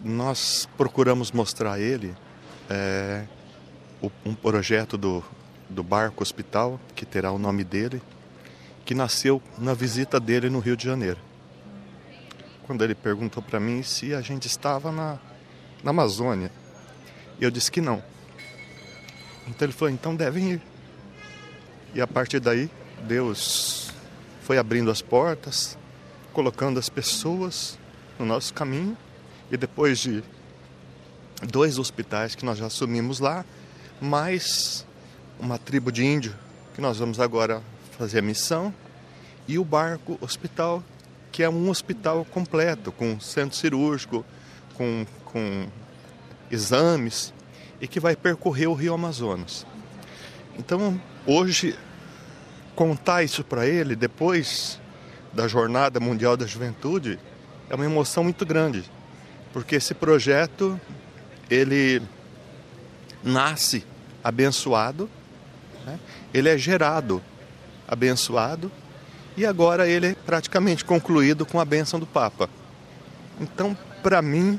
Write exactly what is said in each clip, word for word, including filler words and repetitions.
nós procuramos mostrar a ele é, um projeto do, do barco hospital, que terá o nome dele, que nasceu na visita dele no Rio de Janeiro. Quando ele perguntou para mim se a gente estava na, na Amazônia, eu disse que não. Então ele falou, então devem ir. E a partir daí, Deus foi abrindo as portas, colocando as pessoas no nosso caminho. E depois de dois hospitais que nós já assumimos lá, mais uma tribo de índio, que nós vamos agora fazer a missão, e o barco hospital, que é um hospital completo, com centro cirúrgico, com, com exames, e que vai percorrer o Rio Amazonas. Então, hoje, contar isso para ele, depois da Jornada Mundial da Juventude, é uma emoção muito grande, porque esse projeto, ele nasce abençoado, né? Ele é gerado abençoado, e agora ele é praticamente concluído com a bênção do Papa. Então, para mim,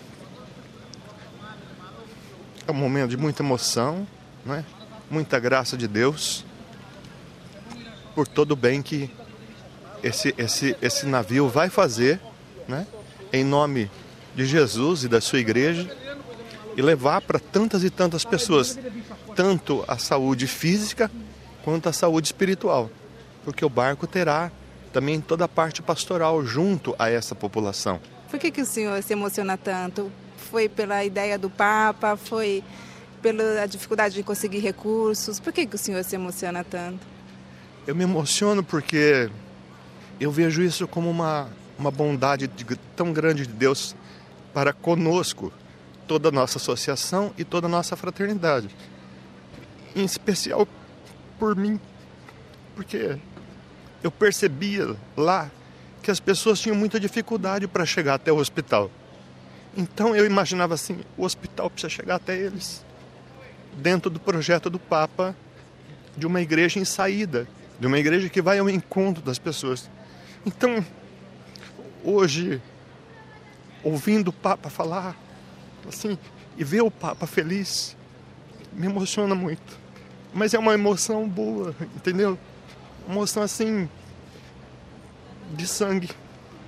é um momento de muita emoção, né? Muita graça de Deus, por todo o bem que esse, esse, esse navio vai fazer, né? Em nome de Jesus e da sua igreja, e levar para tantas e tantas pessoas, tanto a saúde física quanto a saúde espiritual, porque o barco terá também toda a parte pastoral junto a essa população. Por que que o senhor se emociona tanto? Foi pela ideia do Papa? Foi pela dificuldade de conseguir recursos? Por que que o senhor se emociona tanto? Eu me emociono porque eu vejo isso como uma, uma bondade de, tão grande de Deus para conosco, toda a nossa associação e toda a nossa fraternidade. Em especial por mim, porque eu percebia lá que as pessoas tinham muita dificuldade para chegar até o hospital. Então eu imaginava assim, o hospital precisa chegar até eles, dentro do projeto do Papa, de uma igreja em saída, de uma igreja que vai ao encontro das pessoas. Então, hoje, ouvindo o Papa falar, assim, e ver o Papa feliz, me emociona muito. Mas é uma emoção boa, entendeu? Uma emoção assim, de sangue.